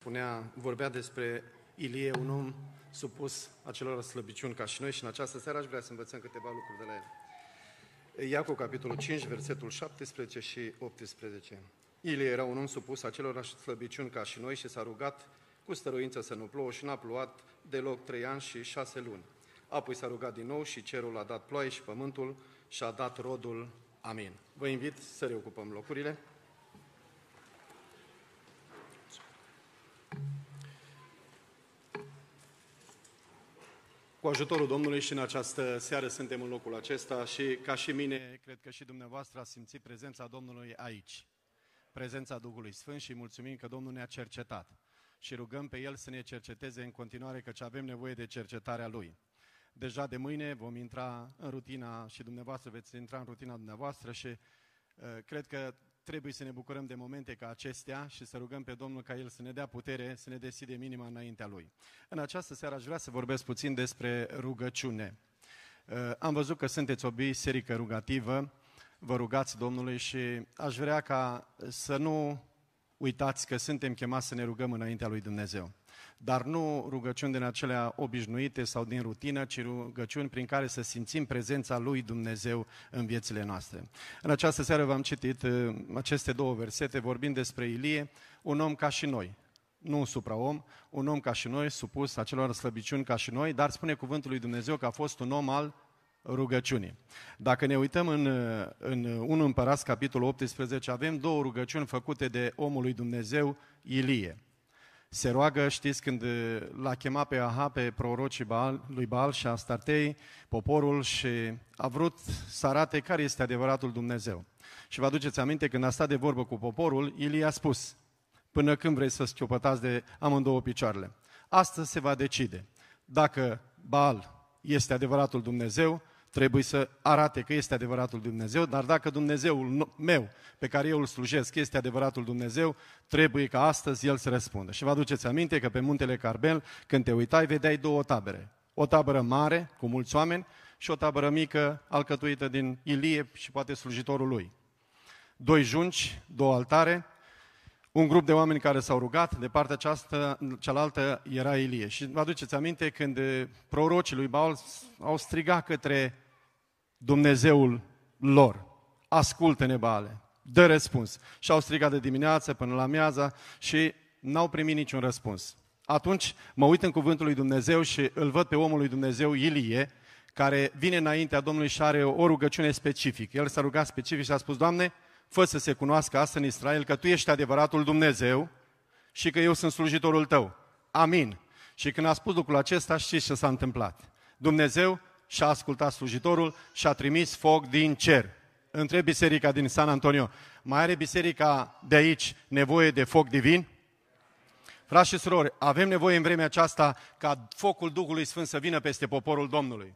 Vorbea despre Ilie, un om supus acelor slăbiciuni ca și noi, și în această seară aș vrea să învățăm câteva lucruri de la el. Iacov, capitolul 5, versetul 17 și 18. Ilie era un om supus acelor slăbiciuni ca și noi și s-a rugat cu stăruință să nu plouă și n-a plouat deloc 3 ani și 6 luni. Apoi s-a rugat din nou și cerul a dat ploaie și pământul și-a dat rodul. Amin. Vă invit să reocupăm locurile. Cu ajutorul Domnului și în această seară suntem în locul acesta și ca și mine, cred că și dumneavoastră ați simțit prezența Domnului aici. Prezența Duhului Sfânt și mulțumim că Domnul ne-a cercetat. Și rugăm pe El să ne cerceteze în continuare, căci avem nevoie de cercetarea Lui. Deja de mâine vom intra în rutina și dumneavoastră veți intra în rutina dumneavoastră și cred că trebuie să ne bucurăm de momente ca acestea și să rugăm pe Domnul ca El să ne dea putere, să ne deschidem inima înaintea Lui. În această seară aș vrea să vorbesc puțin despre rugăciune. Am văzut că sunteți o biserică rugativă, vă rugați Domnului și aș vrea ca să nu uitați că suntem chemați să ne rugăm înaintea lui Dumnezeu. Dar nu rugăciuni din acelea obișnuite sau din rutină, ci rugăciuni prin care să simțim prezența lui Dumnezeu în viețile noastre. În această seară v-am citit aceste două versete vorbind despre Ilie, un om ca și noi, nu un supraom, un om ca și noi, supus acelor slăbiciuni ca și noi, dar spune cuvântul lui Dumnezeu că a fost un om al rugăciunii. Dacă ne uităm în 1 Împărați, capitolul 18, avem două rugăciuni făcute de omul lui Dumnezeu, Ilie. Se roagă, știți, când l-a chemat pe Ahab, pe prorocii lui Baal și Astartei, poporul, și a vrut să arate care este adevăratul Dumnezeu. Și vă aduceți aminte, când a stat de vorbă cu poporul, Ilie a spus: până când vrei să schiopătați de amândouă picioarele? Astăzi se va decide. Dacă Baal este adevăratul Dumnezeu, trebuie să arate că este adevăratul Dumnezeu, dar dacă Dumnezeul meu, pe care eu îl slujesc, este adevăratul Dumnezeu, trebuie ca astăzi El să răspundă. Și vă aduceți aminte că pe muntele Carmel, când te uitai, vedeai două tabere. O tabără mare, cu mulți oameni, și o tabără mică, alcătuită din Ilie și poate slujitorul lui. Doi junci, două altare, un grup de oameni care s-au rugat, de partea cealaltă era Ilie. Și vă aduceți aminte când prorocii lui Baal au strigat către Dumnezeul lor: ascultă-ne, Baale, dă răspuns. Și au strigat de dimineață până la amiaza și n-au primit niciun răspuns. Atunci mă uit în cuvântul lui Dumnezeu și îl văd pe omul lui Dumnezeu, Ilie, care vine înaintea Domnului și are o rugăciune specifică. El s-a rugat specific și a spus: Doamne, fă să se cunoască asta în Israel, că Tu ești adevăratul Dumnezeu și că eu sunt slujitorul Tău. Amin. Și când a spus lucrul acesta, știți ce s-a întâmplat? Dumnezeu și-a ascultat slujitorul și a trimis foc din cer. Întreb biserica din San Antonio: mai are biserica de aici nevoie de foc divin? Frați și surori, avem nevoie în vremea aceasta ca focul Duhului Sfânt să vină peste poporul Domnului.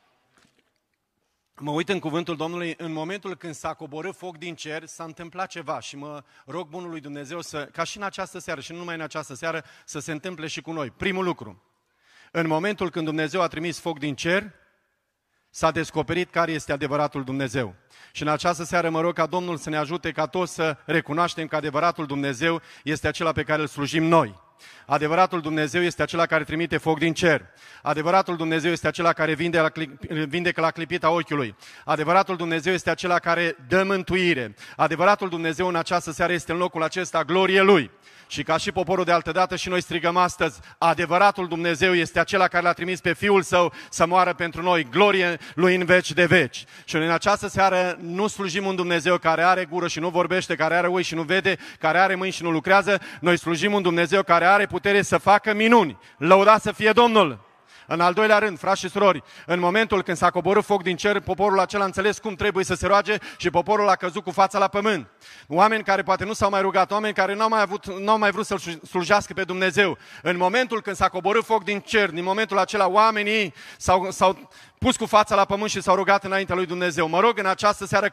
Mă uit în cuvântul Domnului, în momentul când s-a coborât foc din cer, s-a întâmplat ceva și mă rog bunul lui Dumnezeu ca și în această seară și nu numai în această seară, să se întâmple și cu noi. Primul lucru, în momentul când Dumnezeu a trimis foc din cer, s-a descoperit care este adevăratul Dumnezeu. Și în această seară mă rog ca Domnul să ne ajute ca toți să recunoaștem că adevăratul Dumnezeu este acela pe care îl slujim noi. Adevăratul Dumnezeu este acela care trimite foc din cer. Adevăratul Dumnezeu este acela care vindecă la clipita ochiului. Adevăratul Dumnezeu este acela care dă mântuire. Adevăratul Dumnezeu în această seară este în locul acesta glorie Lui. Și ca și poporul de altădată și noi strigăm astăzi: adevăratul Dumnezeu este acela care l-a trimis pe Fiul Său să moară pentru noi, glorie Lui în veci de veci. Și în această seară nu slujim un Dumnezeu care are gură și nu vorbește, care are oi și nu vede, care are mâini și nu lucrează. Noi slujim un Dumnezeu care are putere să facă minuni. Lăudat să fie Domnul! În al doilea rând, frați și surori, în momentul când s-a coborât foc din cer, poporul acela a înțeles cum trebuie să se roage și poporul a căzut cu fața la pământ. Oameni care poate nu s-au mai rugat, oameni care n-au mai vrut să-L slujească pe Dumnezeu. În momentul când s-a coborât foc din cer, din momentul acela, oamenii s-au pus cu fața la pământ și s-au rugat înaintea lui Dumnezeu. Mă rog în această seară